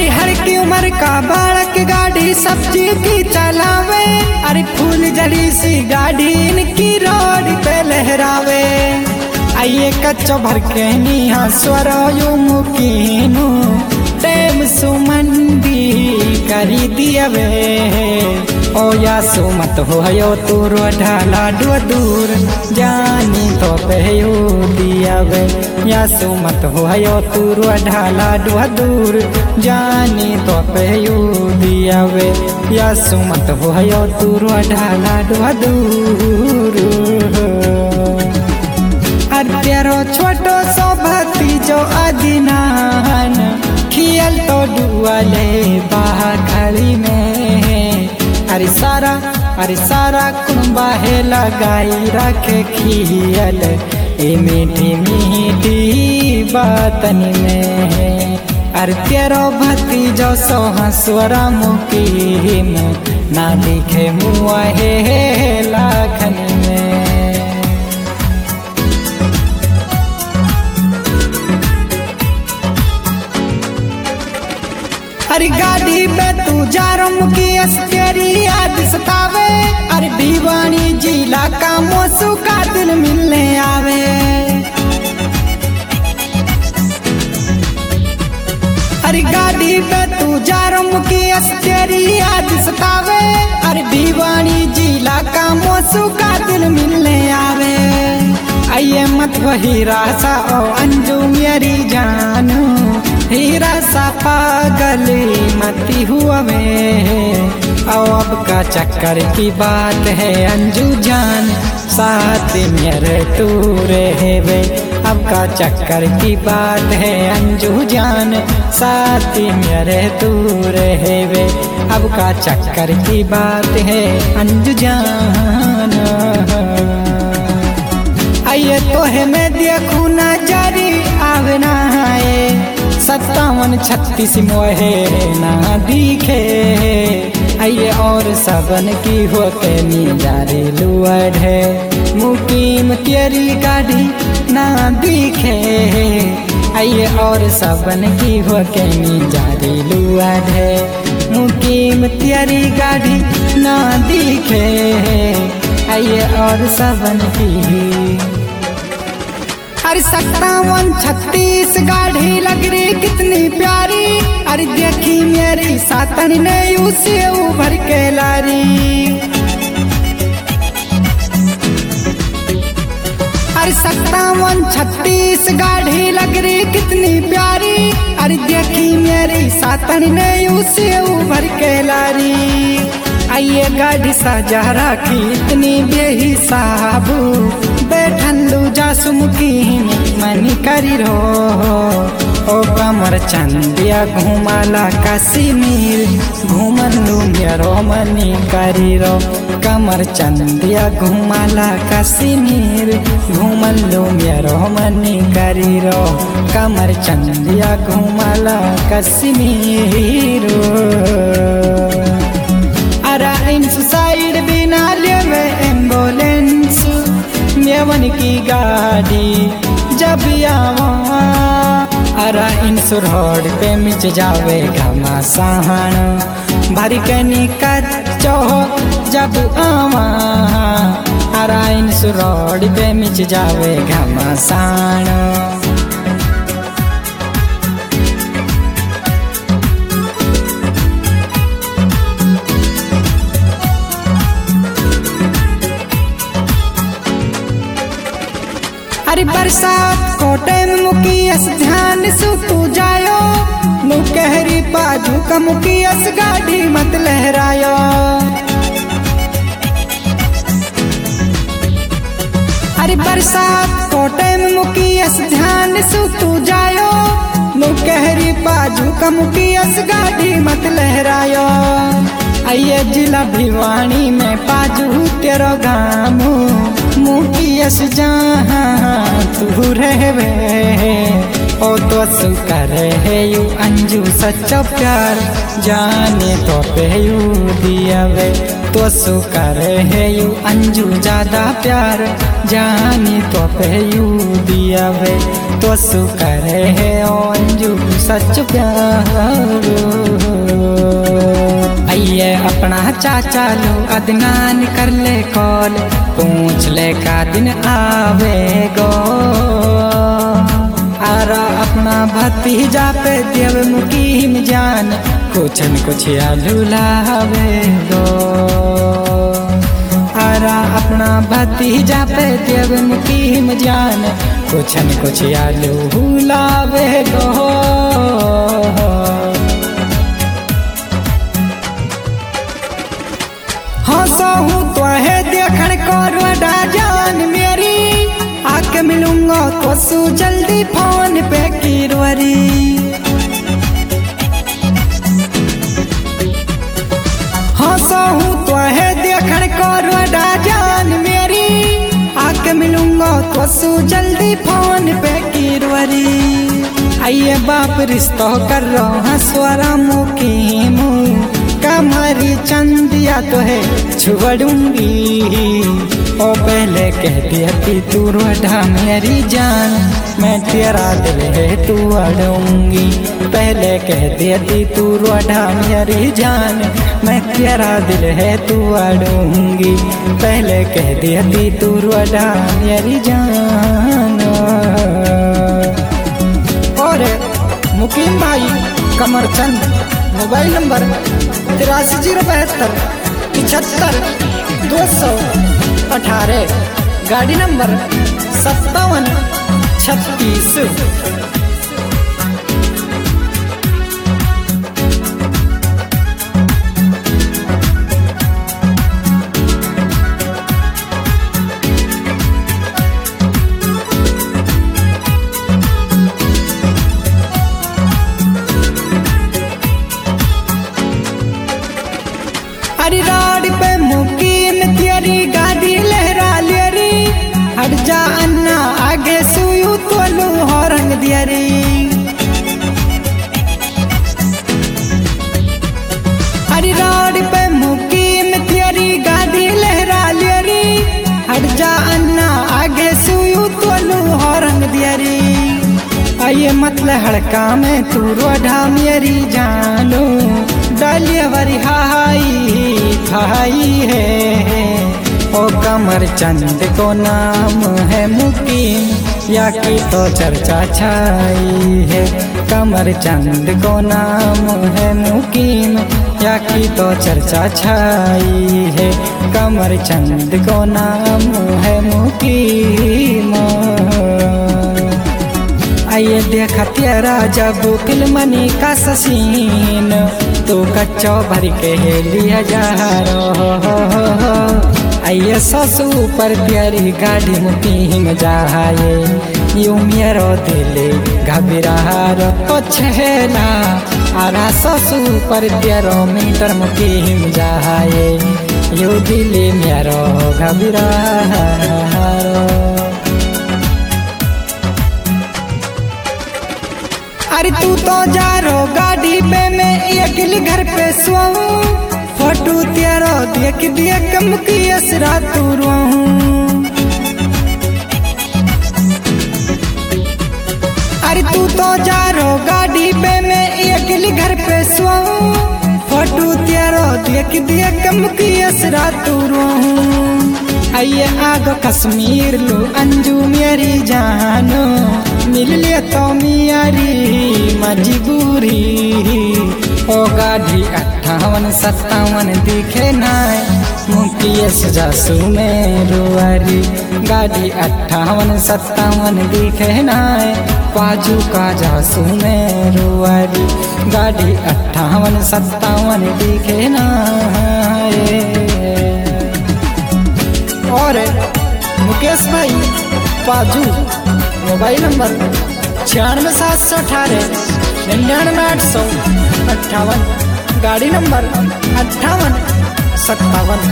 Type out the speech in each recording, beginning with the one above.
अरे हर की उम्र का बालक गाड़ी सब्जी की चलावे, अरे फूल जड़ी सी गाड़ी इनकी रोड पे लहरावे। आइए कच्चो भर के निहा स्वरो यू मुकीनु टेम सुमंदी करी दियवे। ओ या सुमत हो तू ढाला दूर जानी तो पहयू दियवे। या सुमत हो तू ढाला दूर जानी तो पहयू दियवे। या सुमत हो तू ढाला दूर। तेरो छोटो सो भतीजो अदिनान खियल तो डुअले बाखड़ी में। अरे सारा कुंबा है लगाई रखे खियल ए मीठी मीठी बातन में। अरे तेरो भतीजो सो हंसवरा मुकीम ना दिखे मुआ है लाखन में। अरे गाड़ी पे तू जारो मुकेश तेरी याद सतावे। अरे दीवानी जिला का मोसू का दिल मिलने आवे। अरे गाड़ी पे तू जारो मुकेश तेरी याद सतावे। अरे दीवानी जिला का मोसू का दिल मिलने आवे। आइए मत वो हीरा सा ओ अंजू मेरी जानू हीरा सा पागली मती हुआ में। अब का चक्कर की बात है अंजू जान साथ मेरे तू रहे। अब का चक्कर की बात है अंजू जान साथ मेरे तू रहे। अब का चक्कर की बात है अंजू जान। आइए तो है मैं देखूं ना जारी आवना है 57 36 मोहे ना दिखे। आइए और सबन की होते नीजारे लुअड है मुकीम तेरी गाड़ी ना दिखे। आइए और सबन की होके नीजारे लुअड है मुकीम तेरी गाड़ी ना दिखे। आइए और सबन की अरे 57 36 गाड़ी लग रही कितनी प्यारी। अरे देखी मेरी सातन ने उसे उभर के लारी। अरे 57 36 गाड़ी लग रही कितनी प्यारी। अरे देखी मेरी सातन ने उसे उभर के लारी। आइए गाड़ी सजा रखी इतनी बेहिसाबू बैठलू जासुमुकीन मनी करी रो। ओ कमर चंदिया घुमाला कश्मीर घूमलू मेरो मनी करी रो। कमर चंदिया घुमाला कश्मीर घूमलू मेरो मनी करी रो। कमर चंदिया घुमाला कश्मीर। साइड बिना लेवे एम्बुलेंस मेवन की गाड़ी जब आवा। अरा इंसुर रोड पे मिच जावे घमासान भरी के निकचो जब आवा। अरा इंसुर रोड पे मिच जावे घमासान। अरे बरसात को टाइम मुकियस ध्यान सु तू जायो मुकहरी बाजू का मुकियस गाड़ी मत लहरायो। अरे बरसात को टाइम मुकियस ध्यान सु तू जायो मुकहरी बाजू का मुकियस गाड़ी मत लहरायो। आइए जिला भिवानी में पाजू तेरो गामू मुकियस जहाँ तू रहवे। ओ तो करे है यू अंजू सच्चा प्यार जाने तो पे यू दियावे। तो करे है यू अंजू ज्यादा प्यार जाने तो पे यू दियावे। तो करे है ओ अंजू सच प्यार। आइए अपना चाचा लो अदनान कर ले कॉल, पूछ ले का दिन आवेगो। आरा अपना भतीजा पे देव मुकीम जान, कुछ न कुछ आलू लावेगो। आरा अपना भतीजा पे देव मुकीम जान, कुछ न कुछ आलू लावेगो। हंसहूँ तो है देखण को रोडा जान मेरी, आके मिलूंगा तो सू जल्दी फोन पे कीरवरी। हंसहूँ तो है देखण को रोडा जान मेरी, आके मिलूंगा तो सू जल्दी फोन पे कीरवरी। आइए बाप रिश्तो कर रहा स्वरा मुकीम, कमरी चंदिया तो है छुड़ूंगी। ओ पहले कहती थी तू रोडा मेरी जान, मैं तेरा दिल है तू अड़ूंगी। पहले कहती थी तू रोडा मेरी जान, मैं तेरा दिल है तू अड़ूंगी। पहले कहती थी तू रोडा मेरी जान। और मुकीम भाई कमरचंद, मोबाइल नंबर 83 072 75 218, गाड़ी नंबर 57 36। अरे रोड पे मुकीम तेरी गाड़ी लहरा लेरी, हट जा अन्ना आगे सुयू तोलू हो रंग दियरी। अरे रोड पे मुकीम तेरी गाड़ी लहरा लेरी, हट जा अन्ना आगे सुयू तोलू हो रंग दियरी। आइए मतलब हड़का में तू रोडा मेरी जानो, डालिया वरी हाई है। ओ कमर चंद को नाम है मुकीम, या की तो चर्चा छाई है। कमर चंद को नाम है मुकीम, या की तो चर्चा छाई है। कमर चंद को नाम है मुकीम। आइए देखा तेरा जब फिल्मनी का ससीन, तो कच्चो भर के लिया जा रहा। आइए ससु पर प्यारी गाड़ी मुकीम जाए, यूं मेरो दिल घबरा रो छेला। आरा ससु पर 13 मीटर मुकीम जाए, यूं दिल मेरो घबरा रो। अरे तू तो जा रो गाड़ी पे, मैं अकेले घर पे सोऊं। फोटो तेरा देख देख मुकी असरा तू रोऊं। अरे तू तो जा रो गाड़ी पे, मैं अकेले घर पे सोऊं। फोटो तेरा देख देख मुकी असरा तू रोऊं। आइए आगो कश्मीर लो अंजू मेरी जानो, मिल ले तो मियारी मजबूरी। ओ गाड़ी 58 57 दिखे नाय, मुकेश जासू में रुआरी। गाड़ी 58 57 दिखे नाय, पाजू का जासू में रुआरी। गाड़ी 58 57 दिखे नाय। और मुकेश भाई पाजू, मोबाइल नंबर 96 718 99 858, गाड़ी नंबर 58 57।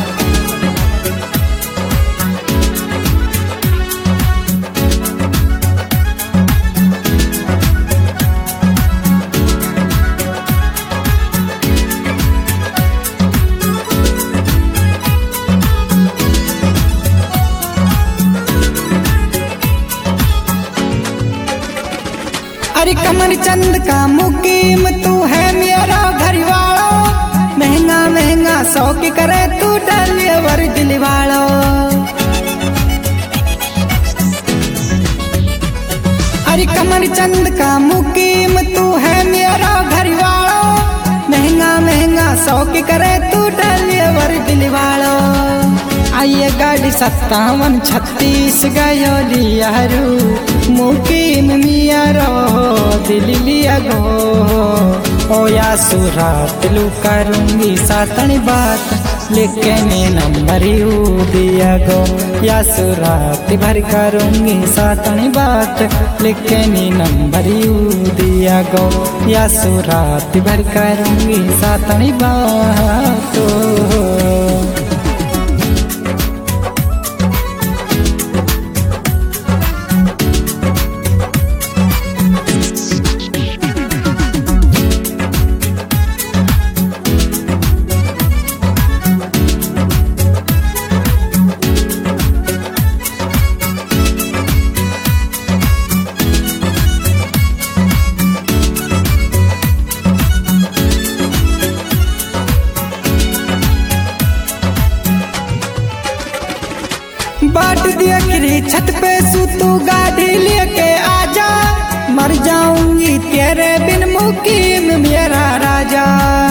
अरे कमर चंद का मुकीम तू है मेरा घर वाला, महंगा महंगा शौक करे तू डलिवर दिल वाला। अरे कमर चंद का मुकीम तू है मेरा घर वाला, महंगा महंगा शौक करे तू डलिवर दिल वाला। आइए गाड़ी 5736 गयो लियारू, मुकीम मियारो दिल लिया गो। ओ या सुरात लू करूंगी सातनी बात, लेकिन नंबर यू दिया गो। या सुरात भर करूंगी सातनी बात, लेकिन नंबर यू दिया गो। या सुरात भर करूंगी सातनी बात। बाट दिया गिरी छत पे सू तू गाड़ी लेके आजा, मर जाऊंगी तेरे बिन मुकीम मेरा राजा।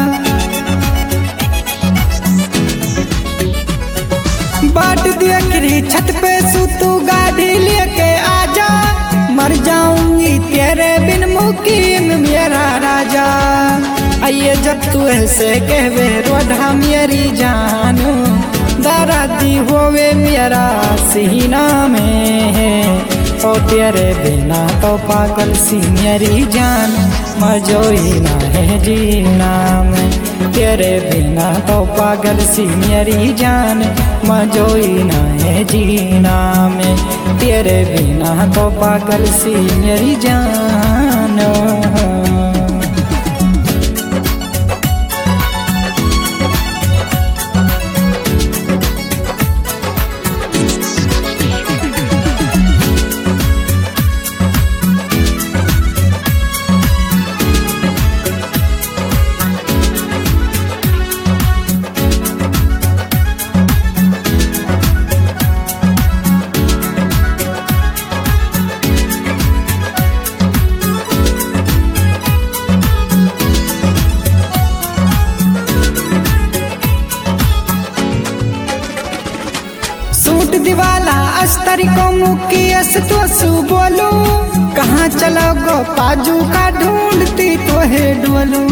बाट दिया गिरी छत पे सू तू गाड़ी लेके आजा, मर जाऊंगी तेरे बिन मुकीम मेरा राजा। आइए जब तू ऐसे कहवे रोधा मेरी जान, दारादी होवे मेरा सीना में है। ओ तेरे बिना तो पागल सी मेरी जान, मजोई ना है जीना में। तेरे बिना तो पागल सी मेरी जान, मजोई ना है जीना में। तेरे बिना तो पागल सी मेरी जान। सूट दिवाला अस्तर को मुकियस तो सु बोलू, कहाँ चलो गो पाजू का ढूंढती तो है डोलू।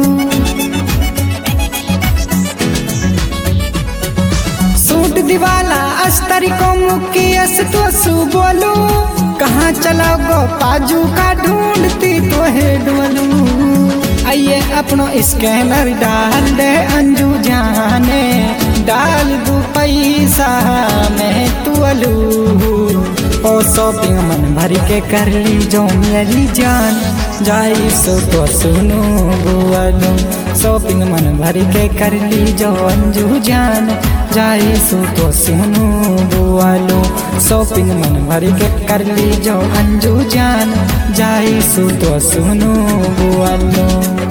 सूट दिवाला अस्तर को मुकियस तो सु बोलू, कहाँ चलो गो पाजू का ढूंढती तो है डोलू। आइए अपनो स्कैनर डाल दे अंजू जाने, डाल दू पैसा में तू अलू। ओ शॉपिंग मन भर के कर ली जो मेरी जान, जाई सो तो सुनू बुआलू। शॉपिंग मन भर के कर ली जो अंजू जान, जाई सो तो सुनू बुआलू। शॉपिंग मन भर के कर ली जो अंजू जान, जाई सो तो सुनू बुआलू।